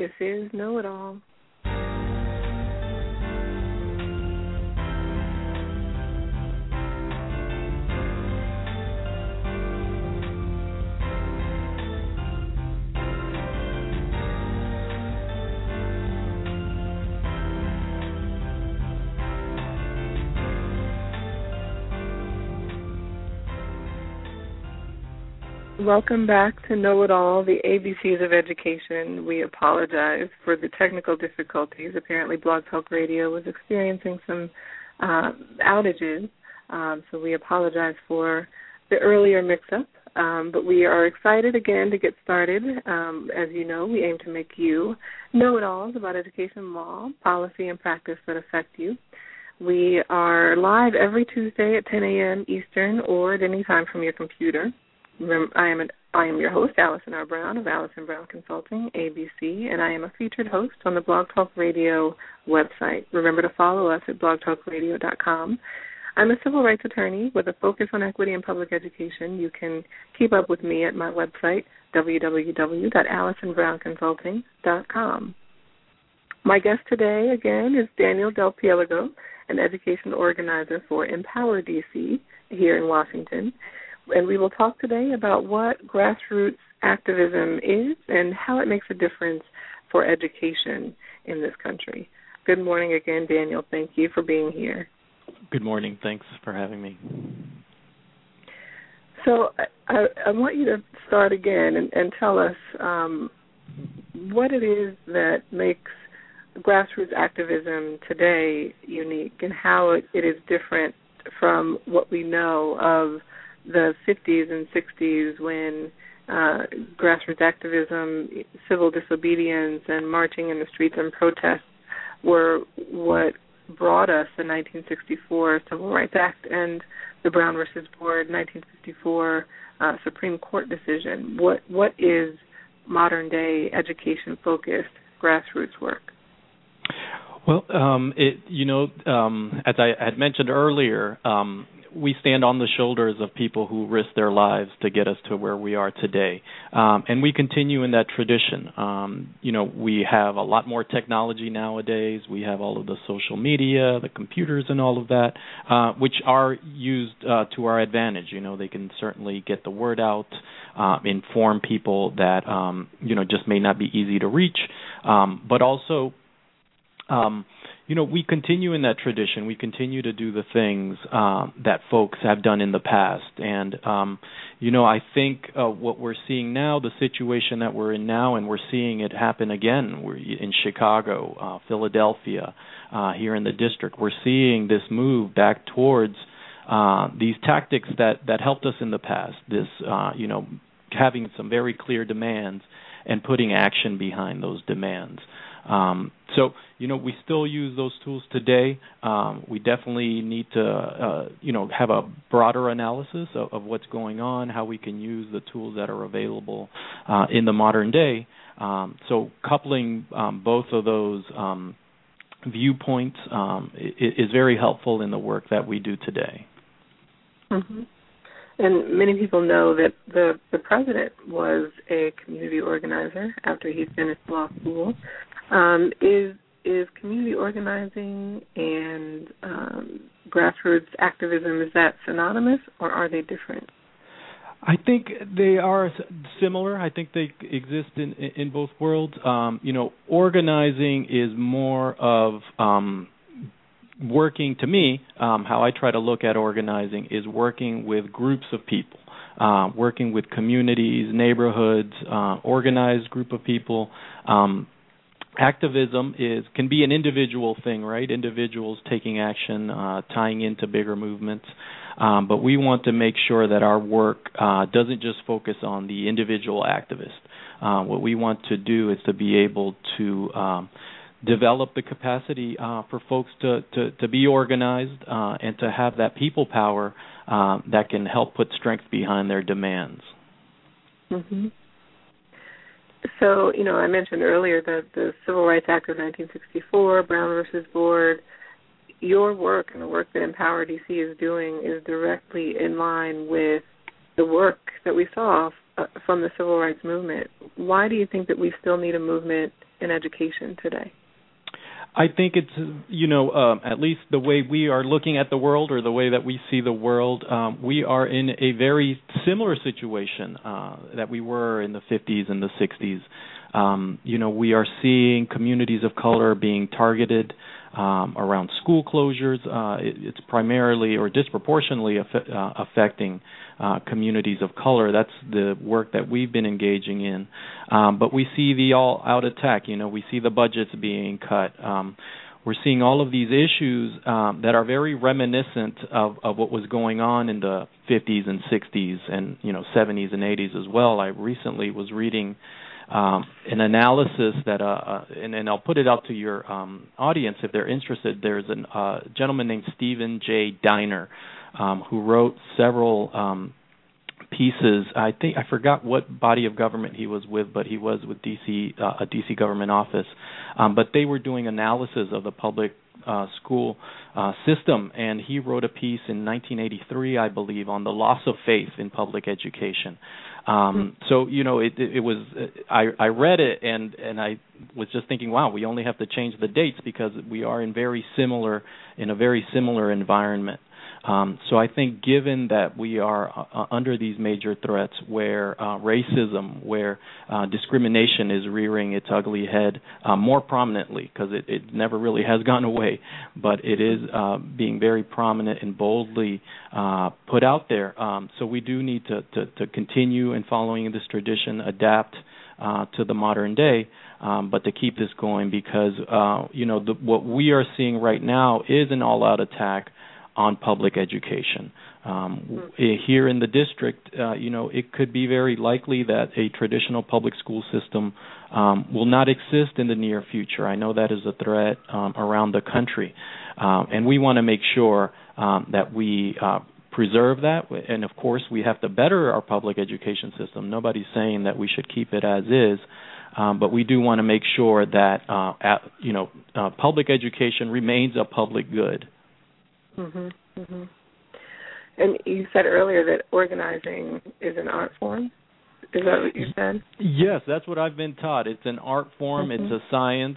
This is Know It All. Welcome back to Know It All, the ABCs of Education. We apologize for the technical difficulties. Apparently Blog Talk Radio was experiencing some outages, so we apologize for the earlier mix-up. But we are excited again to get started. As you know, we aim to make you know it all about education law, policy, and practice that affect you. We are live every Tuesday at 10 a.m. Eastern or at any time from your computer. I am your host, Allison R. Brown of Allison Brown Consulting, ABC, and I am a featured host on the Blog Talk Radio website. Remember to follow us at blogtalkradio.com. I'm a civil rights attorney with a focus on equity and public education. You can keep up with me at my website, www.allisonbrownconsulting.com. My guest today, again, is Daniel Del Pielago, an education organizer for Empower DC here in Washington. And we will talk today about what grassroots activism is and how it makes a difference for education in this country. Good morning again, Daniel. Thank you for being here. Good morning. Thanks for having me. So I want you to start again and tell us what it is that makes grassroots activism today unique and how it is different from what we know of the 50s and 60s when grassroots activism, civil disobedience, and marching in the streets and protests were what brought us the 1964 Civil Rights Act and the Brown versus Board 1954 Supreme Court decision. What is modern-day education-focused grassroots work? Well, as I had mentioned earlier, we stand on the shoulders of people who risked their lives to get us to where we are today. And we continue in that tradition. We have a lot more technology nowadays. We have all of the social media, the computers and all of that, which are used to our advantage. They can certainly get the word out, inform people that, just may not be easy to reach. But also, we continue in that tradition. We continue to do the things that folks have done in the past. And, I think what we're seeing now, the situation that we're in now, and we're seeing it happen again. We're in Chicago, Philadelphia, here in the district. We're seeing this move back towards these tactics that helped us in the past, this, having some very clear demands and putting action behind those demands. So, we still use those tools today. We definitely need to, have a broader analysis of what's going on, how we can use the tools that are available in the modern day. So coupling both of those viewpoints is very helpful in the work that we do today. Mm-hmm. And many people know that the president was a community organizer after he finished law school. Is community organizing and grassroots activism, is that synonymous or are they different? I think they are similar. I think they exist in both worlds. Organizing is more of working, to me, how I try to look at organizing is working with groups of people, working with communities, neighborhoods, organized group of people. Activism can be an individual thing, right? Individuals taking action, tying into bigger movements. But we want to make sure that our work doesn't just focus on the individual activist. What we want to do is to be able to develop the capacity for folks to be organized and to have that people power that can help put strength behind their demands. Mm-hmm. So, I mentioned earlier that the Civil Rights Act of 1964, Brown versus Board, your work and the work that Empower DC is doing is directly in line with the work that we saw from the Civil Rights Movement. Why do you think that we still need a movement in education today? I think it's, at least the way we are looking at the world, or the way that we see the world, we are in a very similar situation that we were in the 50s and the 60s. We are seeing communities of color being targeted around school closures. It's primarily or disproportionately affecting communities of color. That's the work that we've been engaging in. But we see the all-out attack. We see the budgets being cut. We're seeing all of these issues that are very reminiscent of what was going on in the 50s and 60s and 70s and 80s as well. I recently was reading an analysis that, and I'll put it out to your audience if they're interested. There's a gentleman named Stephen J. Diner who wrote several pieces. I forgot what body of government he was with, but he was with a DC government office. But they were doing analysis of the public school system, and he wrote a piece in 1983, I believe, on the loss of faith in public education. So it was. I read it and I was just thinking, wow, we only have to change the dates because we are in a very similar environment. So I think, given that we are under these major threats, where racism, where discrimination is rearing its ugly head more prominently, because it never really has gone away, but it is being very prominent and boldly put out there. So we do need to continue in following this tradition, adapt to the modern day, but to keep this going, because what we are seeing right now is an all-out attack on public education. Here in the district, it could be very likely that a traditional public school system will not exist in the near future. I know that is a threat around the country, and we want to make sure that we preserve that. And of course, we have to better our public education system. Nobody's saying that we should keep it as is. But we do want to make sure that public education remains a public good. Mm-hmm, mm-hmm. And you said earlier that organizing is an art form. Is that what you said? Yes, that's what I've been taught. It's an art form. Mm-hmm. It's a science.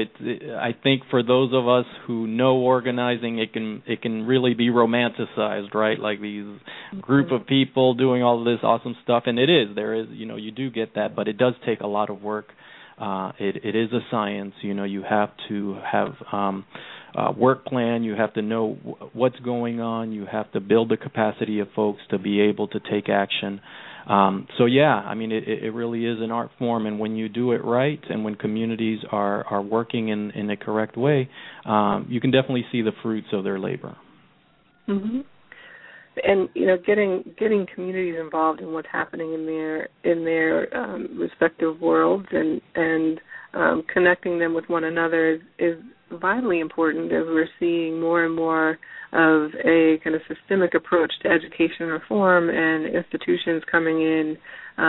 I think for those of us who know organizing, it can really be romanticized, right? Like these group of people doing all of this awesome stuff, and it is. There is, you do get that, but it does take a lot of work. It is a science. You have to have work plan. You have to know what's going on. You have to build the capacity of folks to be able to take action. It really is an art form, and when you do it right, and when communities are working in a correct way, you can definitely see the fruits of their labor. Mm-hmm. And getting communities involved in what's happening in their respective worlds and connecting them with one another is vitally important, as we're seeing more and more of a kind of systemic approach to education reform and institutions coming in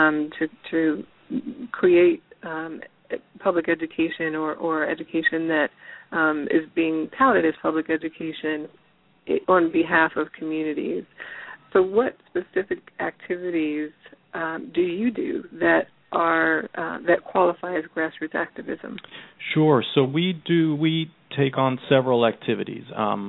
to create public education or education that is being touted as public education on behalf of communities. So what specific activities do you do that qualify as grassroots activism? Sure. So we take on several activities.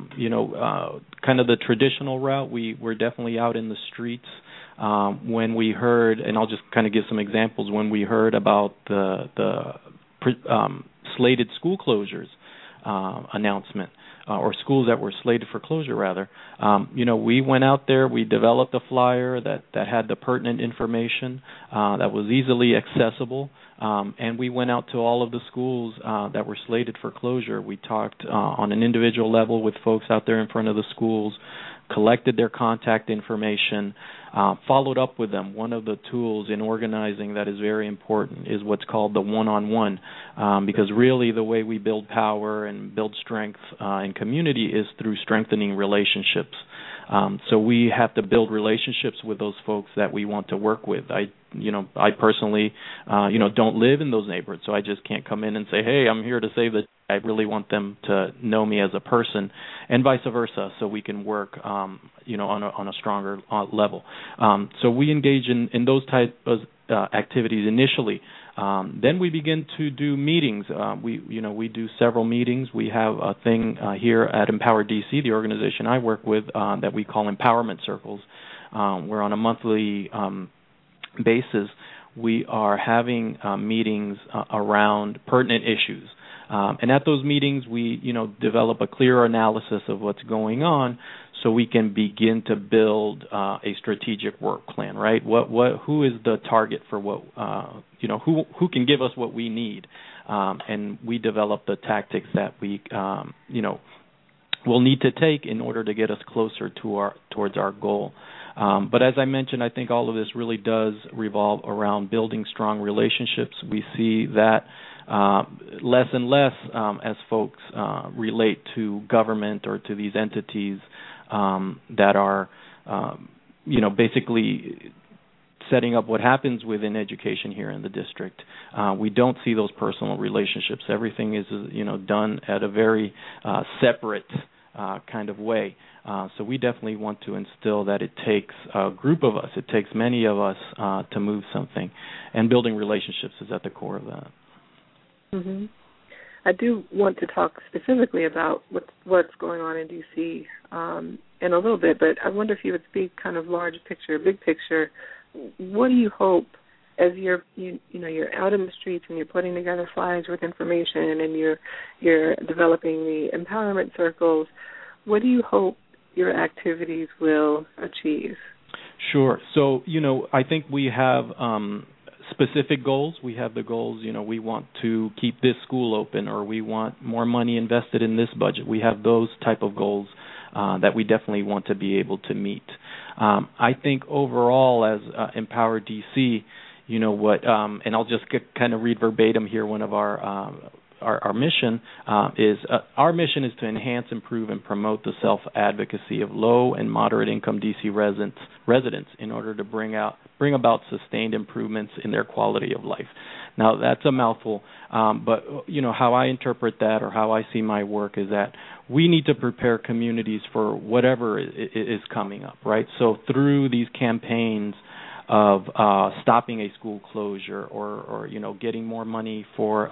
Kind of the traditional route, we're definitely out in the streets. When we heard, and I'll just kind of give some examples, when we heard about the slated school closures announcement, or schools that were slated for closure, rather. We went out there, we developed a flyer that had the pertinent information that was easily accessible, and we went out to all of the schools that were slated for closure. We talked on an individual level with folks out there in front of the schools, collected their contact information, followed up with them. One of the tools in organizing that is very important is what's called the one-on-one, because really the way we build power and build strength in community is through strengthening relationships. So we have to build relationships with those folks that we want to work with. I personally, don't live in those neighborhoods, so I just can't come in and say, hey, I'm here to save the. I really want them to know me as a person, and vice versa, so we can work, on a stronger level. So we engage in those type of activities initially. Then we begin to do meetings. We do several meetings. We have a thing here at Empower DC, the organization I work with, that we call Empowerment Circles. Where on a monthly basis we are having meetings around pertinent issues. And at those meetings, we, develop a clear analysis of what's going on, so we can begin to build a strategic work plan. Right? Who is the target for what? Who can give us what we need? And we develop the tactics that we, will need to take in order to get us closer towards our goal. But as I mentioned, I think all of this really does revolve around building strong relationships. We see that less and less as folks relate to government or to these entities that are, basically setting up what happens within education here in the district. We don't see those personal relationships. Everything is, done at a very separate kind of way. So we definitely want to instill that it takes a group of us, it takes many of us to move something, and building relationships is at the core of that. Mm-hmm. I do want to talk specifically about what's going on in D.C. In a little bit, but I wonder if you would speak kind of large picture, big picture. What do you hope, as you're out in the streets and you're putting together flyers with information and you're developing the empowerment circles, what do you hope your activities will achieve? Sure. So, I think we have specific goals. We have the goals, we want to keep this school open, or we want more money invested in this budget. We have those type of goals that we definitely want to be able to meet. I think overall as Empower DC, and I'll just kind of read verbatim here one of our mission is our mission is to enhance, improve, and promote the self-advocacy of low and moderate-income DC residents in order to bring about sustained improvements in their quality of life. Now, that's a mouthful, but how I interpret that, or how I see my work, is that we need to prepare communities for whatever is coming up, right? So through these campaigns of stopping a school closure, or getting more money for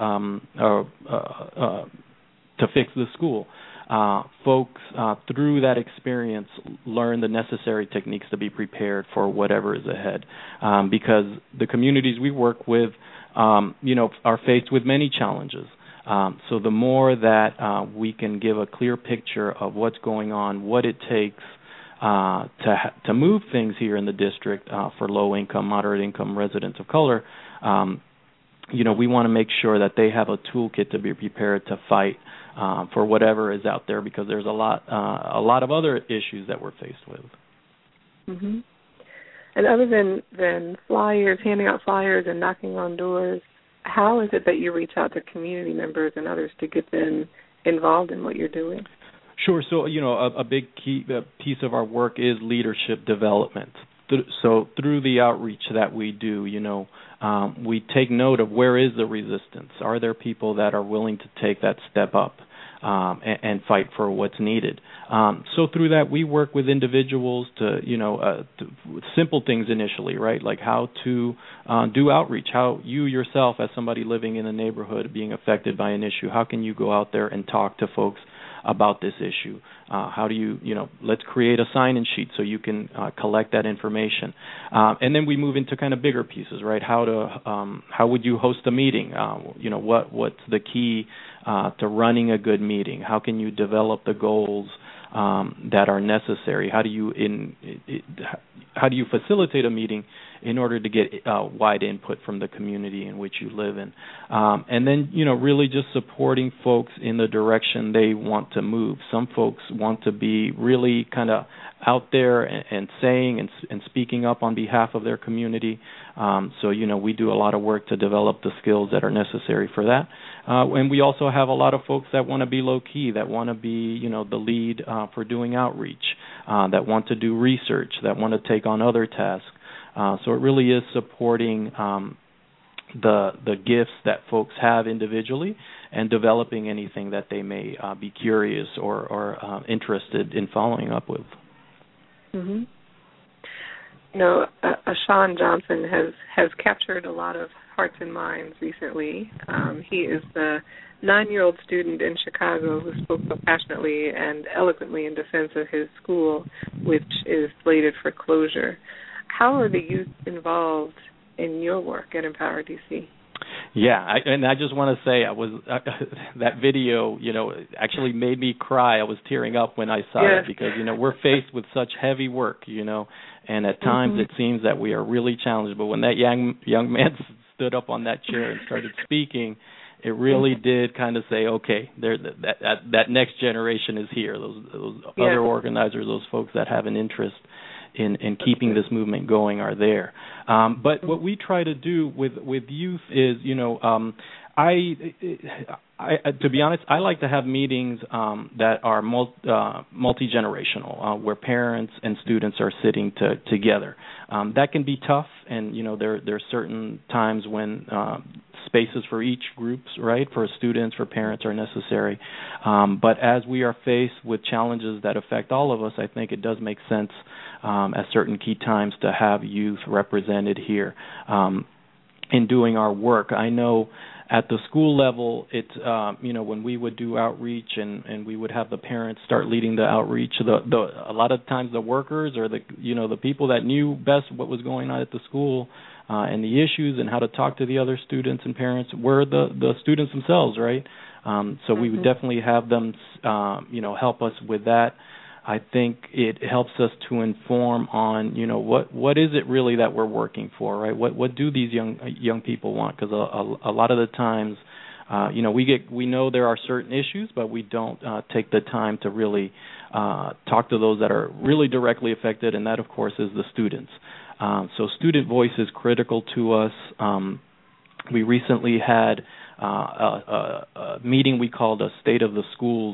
to fix the school, folks through that experience learn the necessary techniques to be prepared for whatever is ahead, because the communities we work with are faced with many challenges. So the more that we can give a clear picture of what's going on, what it takes to move things here in the district for low-income, moderate-income residents of color, we want to make sure that they have a toolkit to be prepared to fight for whatever is out there, because there's a lot of other issues that we're faced with. Mm-hmm. And other than flyers, handing out flyers and knocking on doors, how is it that you reach out to community members and others to get them involved in what you're doing? Sure. So, a big key piece of our work is leadership development. So through the outreach that we do, we take note of where is the resistance. Are there people that are willing to take that step up and fight for what's needed? So through that, we work with individuals to simple things initially, right? Like how to do outreach, how you yourself, as somebody living in a neighborhood being affected by an issue, how can you go out there and talk to folks about this issue? How do you, let's create a sign-in sheet so you can collect that information. And then we move into kind of bigger pieces, right? How would you host a meeting? What's the key to running a good meeting? How can you develop the goals that are necessary? How do you facilitate a meeting in order to get wide input from the community in which you live in? And then, really just supporting folks in the direction they want to move. Some folks want to be really kind of out there and saying and speaking up on behalf of their community. So, we do a lot of work to develop the skills that are necessary for that. And we also have a lot of folks that want to be low-key, that want to be, the lead for doing outreach, that want to do research, that want to take on other tasks. So it really is supporting the gifts that folks have individually and developing anything that they may be curious or interested in following up with. Mm-hmm. Ashawn Johnson has captured a lot of Hearts and Minds recently. He is the 9-year-old student in Chicago who spoke so passionately and eloquently in defense of his school, which is slated for closure. How are the youth involved in your work at Empower DC? Yeah, I just want to say that video, actually made me cry. I was tearing up when I saw it because, we're faced with such heavy work, and at times it seems that we are really challenged. But when that young man stood up on that chair and started speaking, it really did kind of say, okay, that next generation is here. Those other organizers, those folks that have an interest in keeping this movement going are there. But what we try to do with youth is, to be honest, I like to have meetings that are multi-generational, where parents and students are sitting together. That can be tough, and there are certain times when spaces for each groups, right, for students, for parents, are necessary. But as we are faced with challenges that affect all of us, I think it does make sense at certain key times to have youth represented here in doing our work. I know at the school level, it's when we would do outreach and we would have the parents start leading the outreach. A lot of times the workers or the people that knew best what was going on at the school and the issues and how to talk to the other students and parents were the students themselves, right? So we would definitely have them help us with that. I think it helps us to inform on, what is it really that we're working for, right? What do these young people want? Because a lot of the times, we know there are certain issues, but we don't take the time to really talk to those that are really directly affected, and that, of course, is the students. So student voice is critical to us. We recently had a meeting we called a State of the Schools,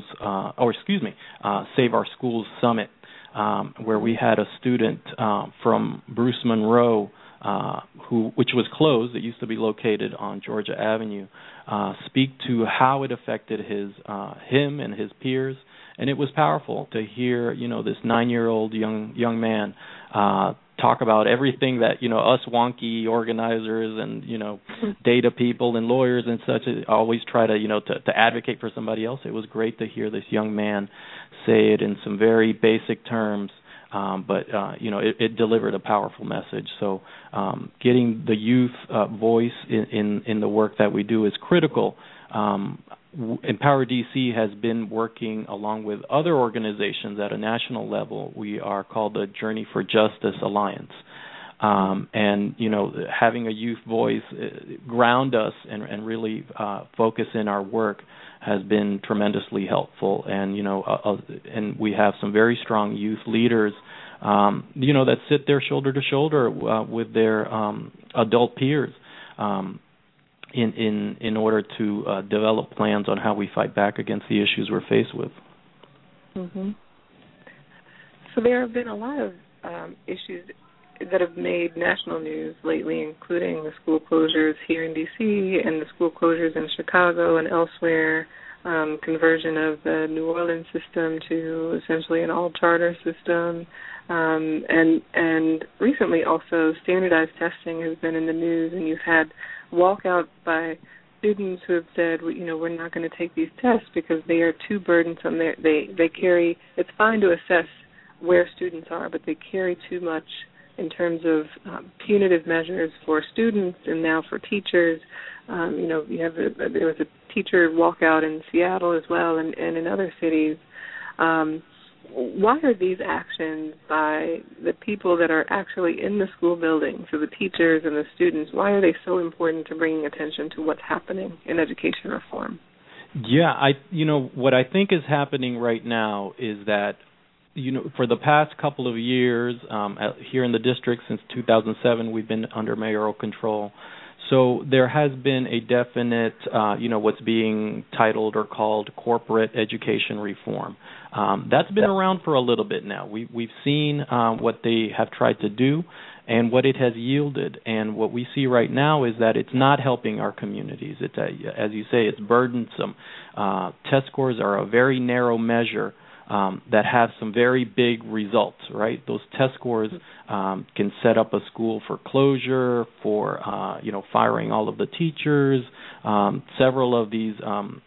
Save Our Schools Summit, where we had a student from Bruce Monroe, which was closed. It used to be located on Georgia Avenue, speak to how it affected him and his peers. And it was powerful to hear, this 9-year-old young man talk about everything that, us wonky organizers and, data people and lawyers and such always try to, to advocate for somebody else. It was great to hear this young man say it in some very basic terms, but it delivered a powerful message. So getting the youth voice in the work that we do is critical. Empower DC has been working along with other organizations at a national level. We are called the Journey for Justice Alliance. And, having a youth voice ground us and really focus in our work has been tremendously helpful. And, and we have some very strong youth leaders, that sit there shoulder to shoulder with their adult peers. In order to develop plans on how we fight back against the issues we're faced with. Mm-hmm. So there have been a lot of issues that have made national news lately, including the school closures here in D.C. and the school closures in Chicago and elsewhere, conversion of the New Orleans system to essentially an all-charter system, and recently also standardized testing has been in the news, and you've had walkout by students who have said, we're not going to take these tests because they are too burdensome. They carry, it's fine to assess where students are, but they carry too much in terms of punitive measures for students and now for teachers. There was a teacher walkout in Seattle as well and in other cities. Why are these actions by the people that are actually in the school building, so the teachers and the students, why are they so important to bringing attention to what's happening in education reform? Yeah, what I think is happening right now is that, for the past couple of years, here in the district since 2007, we've been under mayoral control. So there has been a definite, what's being titled or called corporate education reform. That's been around for a little bit now. We've seen what they have tried to do and what it has yielded. And what we see right now is that it's not helping our communities. It's, as you say, it's burdensome. Test scores are a very narrow measure that have some very big results, right? Those test scores can set up a school for closure, for firing all of the teachers. Several of these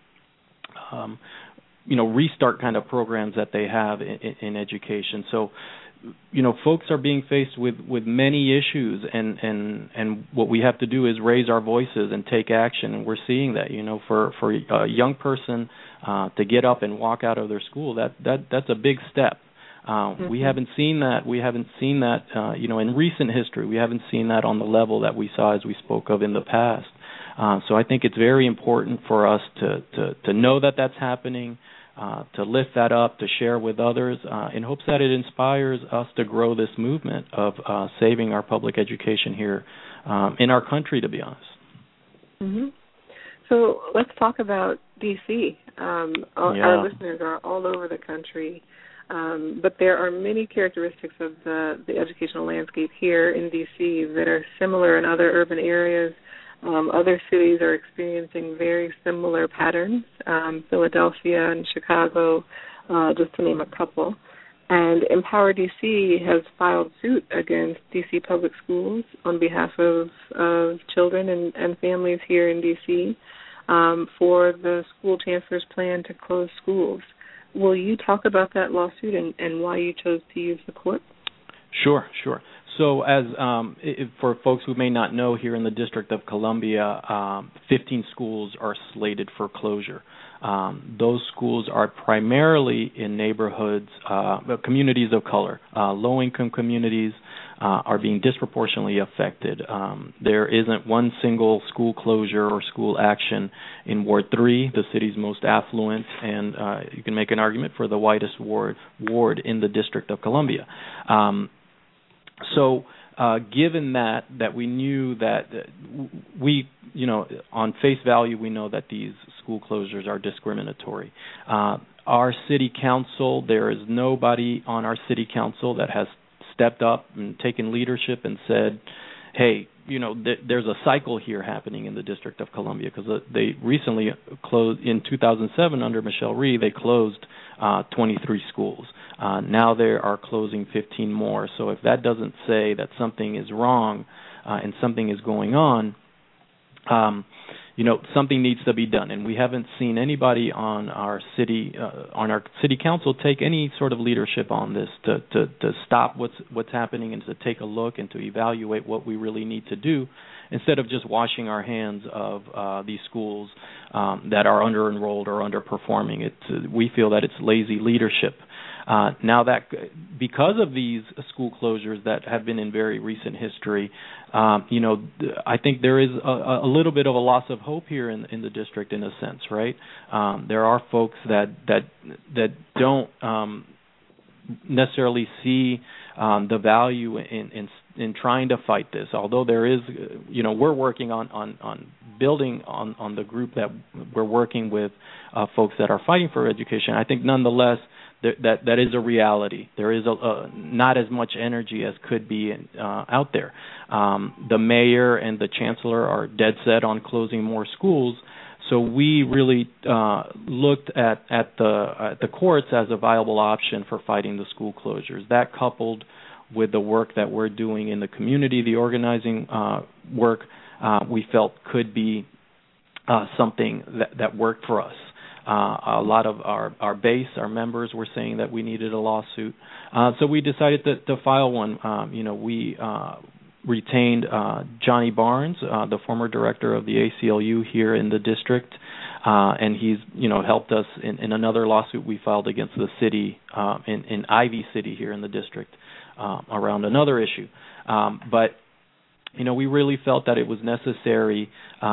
restart kind of programs that they have in education. So, folks are being faced with many issues, and what we have to do is raise our voices and take action. And we're seeing that, for a young person to get up and walk out of their school, that's a big step. We haven't seen that. In recent history, we haven't seen that on the level that we saw, as we spoke of, in the past. So I think it's very important for us to know that that's happening, to lift that up, to share with others, in hopes that it inspires us to grow this movement of saving our public education here in our country, to be honest. Mm-hmm. So let's talk about D.C. Our listeners are all over the country, but there are many characteristics of the educational landscape here in D.C. that are similar in other urban areas. Other cities are experiencing very similar patterns, Philadelphia and Chicago, just to name a couple. And Empower DC has filed suit against DC Public Schools on behalf of children and families here in DC for the school chancellor's plan to close schools. Will you talk about that lawsuit and why you chose to use the court? Sure. So as for folks who may not know, here in the District of Columbia, 15 schools are slated for closure. Those schools are primarily in neighborhoods, communities of color. Low-income communities are being disproportionately affected. There isn't one single school closure or school action in Ward 3, the city's most affluent, and you can make an argument for the whitest ward in the District of Columbia. So given that we knew that on face value, we know that these school closures are discriminatory. Our city council, there is nobody on our city council that has stepped up and taken leadership and said, hey, there's a cycle here happening in the District of Columbia, because they recently closed, in 2007 under Michelle Rhee, they closed 23 schools. Now they are closing 15 more. So if that doesn't say that something is wrong and something is going on, something needs to be done. And we haven't seen anybody on our city council take any sort of leadership on this to stop what's happening and to take a look and to evaluate what we really need to do, instead of just washing our hands of these schools that are under-enrolled or underperforming. We feel that it's lazy leadership. Now that because of these school closures that have been in very recent history, I think there is a little bit of a loss of hope here in the district, in a sense, right? There are folks that don't necessarily see the value in trying to fight this. Although there is, we're working on building on the group that we're working with, folks that are fighting for education. I think nonetheless, that is a reality. There is not as much energy as could be out there. The mayor and the chancellor are dead set on closing more schools. So we really looked at the courts as a viable option for fighting the school closures. That, coupled with the work that we're doing in the community, the organizing work, we felt could be something that worked for us. A lot of our base, our members, were saying that we needed a lawsuit. So we decided to file one. We retained Johnny Barnes, the former director of the ACLU here in the district, and he's helped us in another lawsuit we filed against the city in Ivy City here in the district around another issue. But we really felt that it was necessary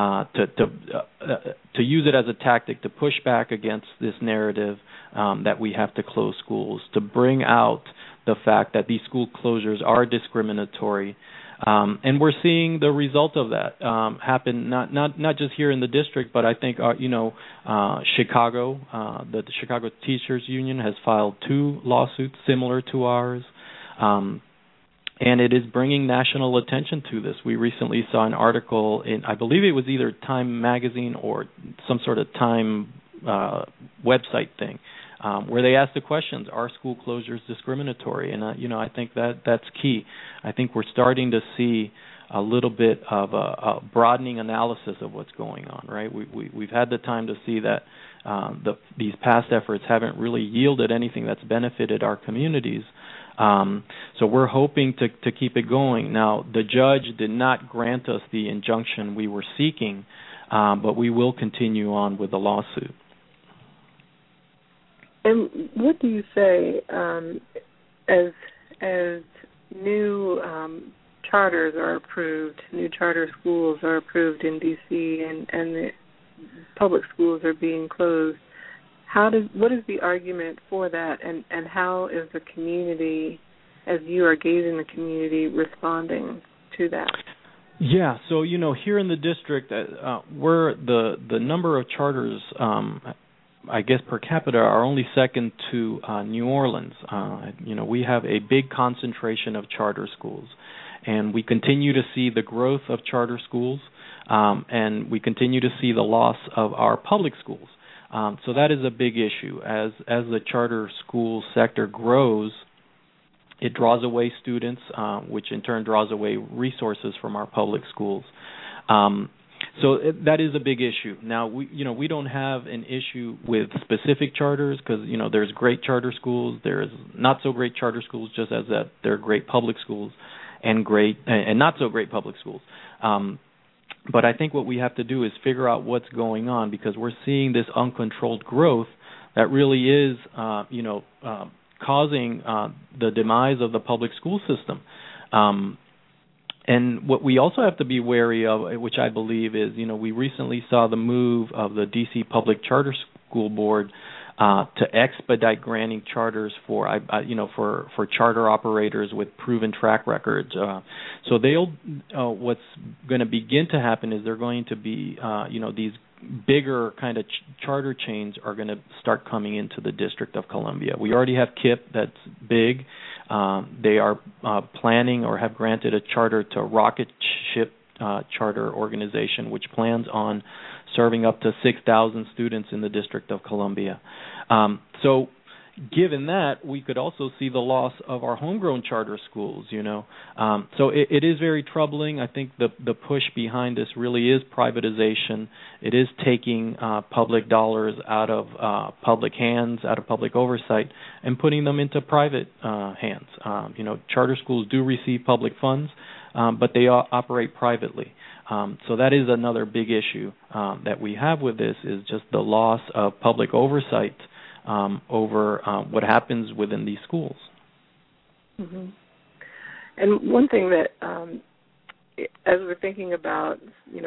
to use it as a tactic to push back against this narrative that we have to close schools, to bring out the fact that these school closures are discriminatory. And we're seeing the result of that happen not just here in the district, but I think Chicago, the Chicago Teachers Union has filed 2 lawsuits similar to ours. And it is bringing national attention to this. We recently saw an article in, I believe it was either Time magazine or some sort of Time website thing, where they ask the questions, are school closures discriminatory? And, I think that's key. I think we're starting to see a little bit of a broadening analysis of what's going on, right? We've had the time to see that these past efforts haven't really yielded anything that's benefited our communities. So we're hoping to keep it going. Now, the judge did not grant us the injunction we were seeking, but we will continue on with the lawsuit. And what do you say as new charters are approved, new charter schools are approved in D.C. and the public schools are being closed? What is the argument for that, and how is the community, as you are gauging the community, responding to that? Yeah, so here in the district, we're the number of charters, I guess per capita, are only second to New Orleans. We have a big concentration of charter schools, and we continue to see the growth of charter schools, and we continue to see the loss of our public schools. So that is a big issue. As the charter school sector grows, it draws away students, which in turn draws away resources from our public schools. So that is a big issue. Now, we don't have an issue with specific charters because, there's great charter schools, there's not so great charter schools, just as that there are great public schools and great and not so great public schools. But I think what we have to do is figure out what's going on, because we're seeing this uncontrolled growth that really is, causing the demise of the public school system. And what we also have to be wary of, which I believe is, we recently saw the move of the D.C. Public Charter School Board to expedite granting charters for charter operators with proven track records. So what's going to begin to happen is they're going to be, these bigger kind of charter chains are going to start coming into the District of Columbia. We already have KIPP that's big. They are planning or have granted a charter to Rocket Ship Charter Organization, which plans on serving up to 6,000 students in the District of Columbia. So given that, we could also see the loss of our homegrown charter schools, So it is very troubling. I think the push behind this really is privatization. It is taking public dollars out of public hands, out of public oversight, and putting them into private hands. Charter schools do receive public funds, but they operate privately. So that is another big issue that we have with this, is just the loss of public oversight over what happens within these schools. Mm-hmm. And one thing that, as we're thinking about,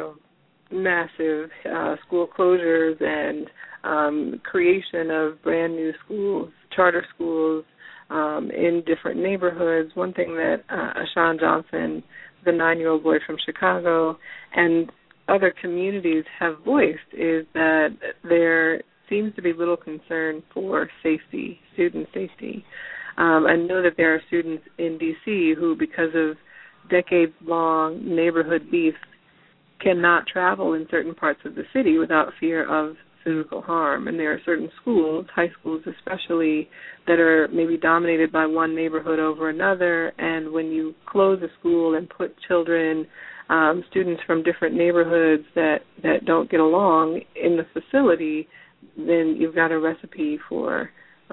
massive school closures and creation of brand new schools, charter schools in different neighborhoods, one thing that Ashawn Johnson, the 9-year-old boy from Chicago, and other communities have voiced is that there seems to be little concern for safety, student safety. I know that there are students in D.C. who, because of decades-long neighborhood beef, cannot travel in certain parts of the city without fear of physical harm. And there are certain schools, high schools especially, that are maybe dominated by one neighborhood over another. And when you close a school and put children, students from different neighborhoods that don't get along in the facility, then you've got a recipe for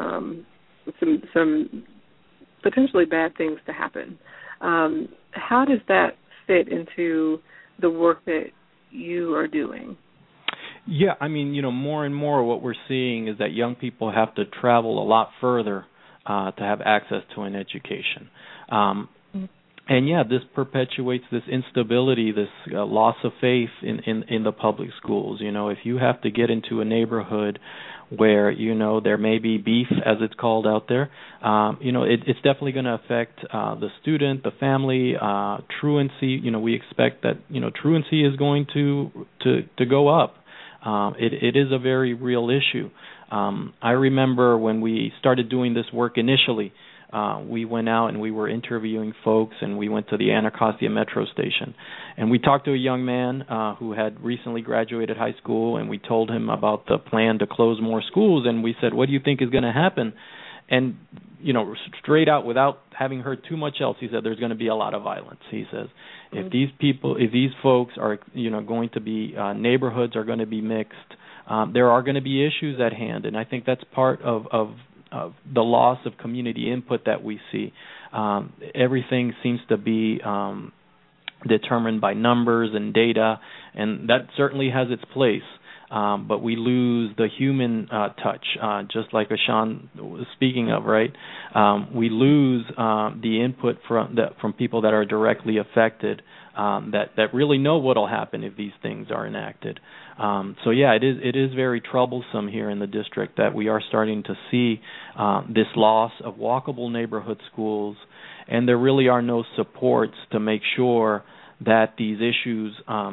some potentially bad things to happen. How does that fit into the work that you are doing? Yeah, more and more what we're seeing is that young people have to travel a lot further to have access to an education. And yeah, this perpetuates this instability, this loss of faith in the public schools. If you have to get into a neighborhood where, there may be beef, as it's called out there, it's definitely going to affect the student, the family, truancy. We expect that, truancy is going to go up. It is a very real issue. I remember when we started doing this work initially, we went out and we were interviewing folks, and we went to the Anacostia Metro Station. And we talked to a young man who had recently graduated high school, and we told him about the plan to close more schools, and we said, what do you think is going to happen? And, straight out, without having heard too much else, he said there's going to be a lot of violence. He says, if these folks are, going to be, neighborhoods are going to be mixed, there are going to be issues at hand. And I think that's part of the loss of community input that we see. Everything seems to be determined by numbers and data, and that certainly has its place. But we lose the human touch, just like Ashan was speaking of, right? We lose the input from people that are directly affected, that really know what will happen if these things are enacted. So yeah, it is very troublesome here in the district that we are starting to see this loss of walkable neighborhood schools, and there really are no supports to make sure that these issues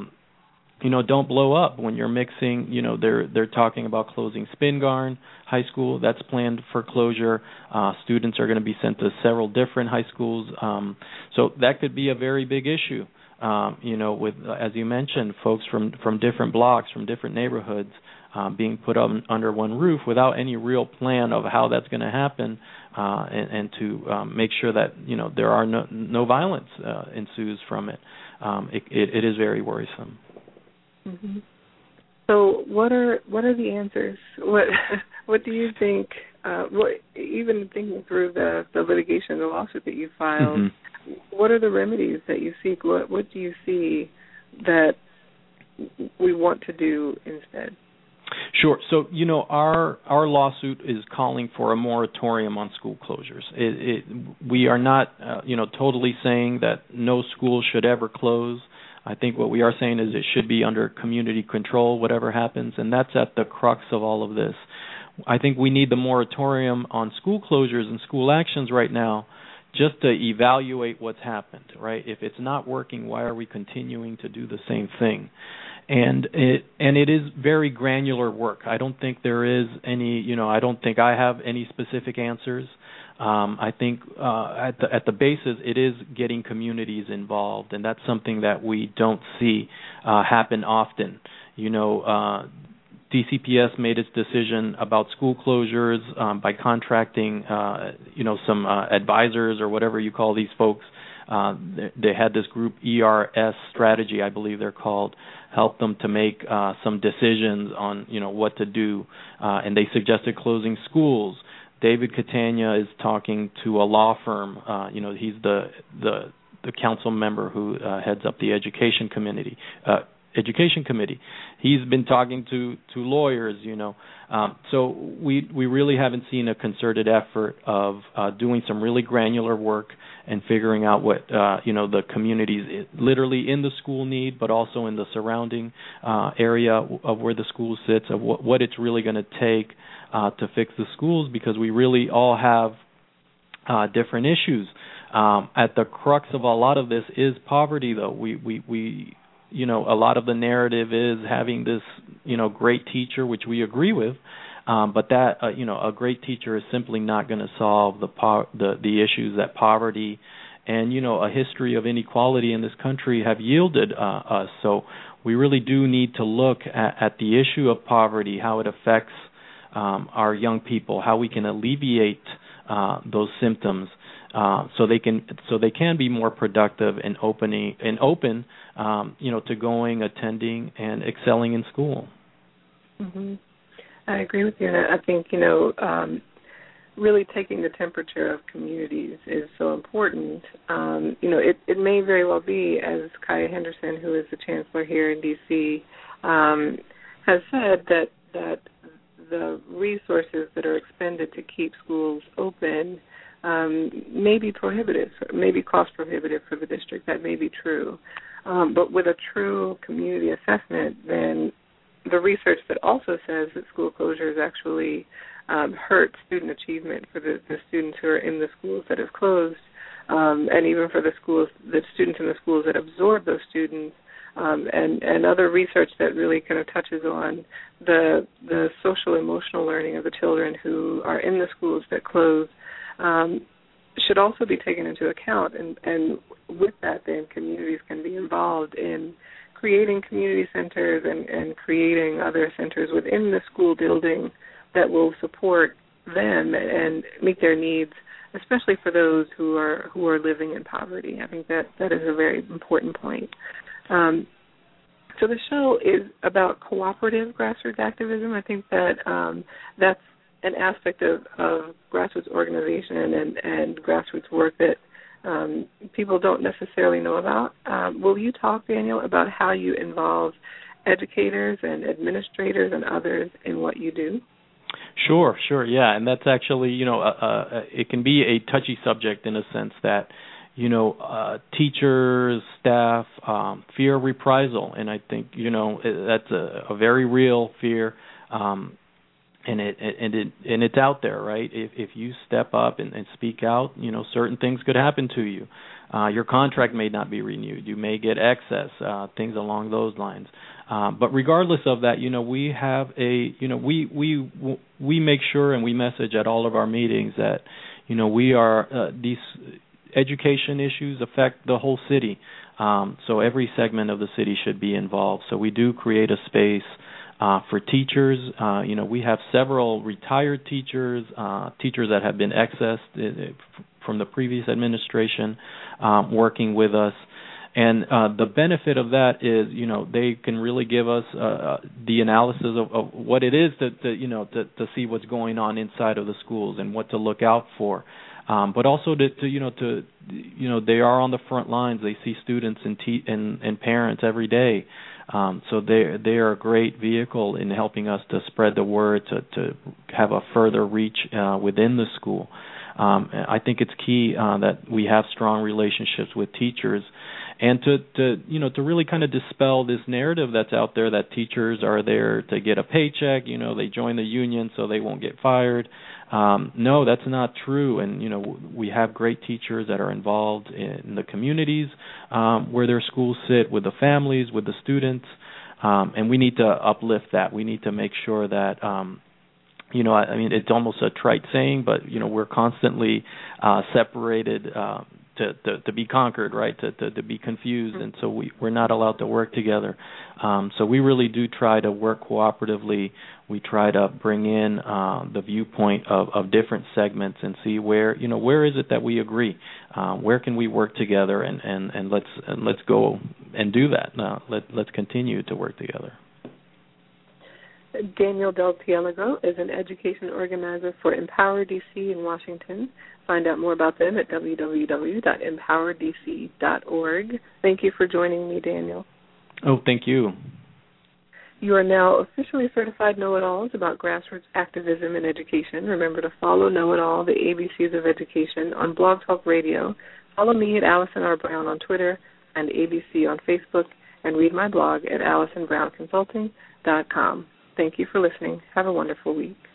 don't blow up when you're mixing. They're talking about closing Spingarn High School. That's planned for closure. Students are going to be sent to several different high schools. So that could be a very big issue. With, as you mentioned, folks from different blocks, from different neighborhoods being put under one roof without any real plan of how that's going to happen, and to make sure that there are no violence ensues from it. It is very worrisome. Mm-hmm. So what are the answers? What do you think? Even thinking through the litigation, the lawsuit that you filed, what are the remedies that you seek? What do you see that we want to do instead? Sure. So, our lawsuit is calling for a moratorium on school closures. We are not, totally saying that no school should ever close. I think what we are saying is it should be under community control, whatever happens, and that's at the crux of all of this. I think we need the moratorium on school closures and school actions right now just to evaluate what's happened, right? If it's not working, why are we continuing to do the same thing? And it is very granular work. I don't think there is any, I don't think I have any specific answers. I think at the basis it is getting communities involved, and that's something that we don't see happen often. DCPS made its decision about school closures by contracting, some advisors or whatever you call these folks. They had this group, ERS Strategy, I believe they're called, help them to make some decisions on, what to do, and they suggested closing schools. David Catania is talking to a law firm. He's the council member who heads up the education committee. He's been talking to lawyers. So we really haven't seen a concerted effort of doing some really granular work and figuring out what the communities literally in the school need, but also in the surrounding area of where the school sits, of what it's really going to take to fix the schools, because we really all have different issues. At the crux of a lot of this is poverty, though. We a lot of the narrative is having this, great teacher, which we agree with, but that, a great teacher is simply not going to solve the issues that poverty and, a history of inequality in this country have yielded us. So we really do need to look at the issue of poverty, how it affects our young people, how we can alleviate those symptoms, so they can be more productive and open, to going, attending, and excelling in school. Mm-hmm. I agree with you. And I think really taking the temperature of communities is so important. It may very well be, as Kaya Henderson, who is the chancellor here in D.C., has said, that the resources that are expended to keep schools open may be prohibitive, may be cost prohibitive for the district. That may be true. But with a true community assessment, then the research that also says that school closures actually hurt student achievement for the students who are in the schools that have closed, and even for the students in the schools that absorb those students, and other research that really kind of touches on the social emotional learning of the children who are in the schools that close. should also be taken into account. And with that, then, communities can be involved in creating community centers and creating other centers within the school building that will support them and meet their needs, especially for those who are living in poverty. I think that is a very important point. So the show is about cooperative grassroots activism. I think that that's an aspect of grassroots organization and grassroots work that people don't necessarily know about. Will you talk, Daniel, about how you involve educators and administrators and others in what you do? Sure, yeah, and that's actually, it can be a touchy subject in a sense that, teachers, staff fear reprisal, and I think, that's a very real fear, and it's out there, right? If you step up and speak out, certain things could happen to you. Your contract may not be renewed. You may get excess, things along those lines. But regardless of that, we have we make sure and we message at all of our meetings that, we are these education issues affect the whole city. So every segment of the city should be involved. So we do create a space for teachers. We have several retired teachers, teachers that have been excessed from the previous administration, working with us. And the benefit of that is, they can really give us the analysis of what it is to see what's going on inside of the schools and what to look out for. But also they are on the front lines. They see students and parents every day. So they are a great vehicle in helping us to spread the word, to have a further reach within the school. I think it's key that we have strong relationships with teachers, and to really kind of dispel this narrative that's out there that teachers are there to get a paycheck. They join the union so they won't get fired. No, that's not true. And we have great teachers that are involved in the communities where their schools sit, with the families, with the students, and we need to uplift that. We need to make sure that it's almost a trite saying, but we're constantly separated to be conquered, right? To be confused, and so we're not allowed to work together. So we really do try to work cooperatively. We try to bring in the viewpoint of different segments and see where is it that we agree, where can we work together, and let's go and do that. Let's continue to work together. Daniel Del Pielego is an education organizer for Empower DC in Washington. Find out more about them at www.empowerdc.org. Thank you for joining me, Daniel. Oh, thank you. You are now officially certified know-it-alls about grassroots activism in education. Remember to follow Know-It-All, the ABCs of Education, on Blog Talk Radio. Follow me at Allison R. Brown on Twitter and ABC on Facebook, and read my blog at AllisonBrownConsulting.com. Thank you for listening. Have a wonderful week.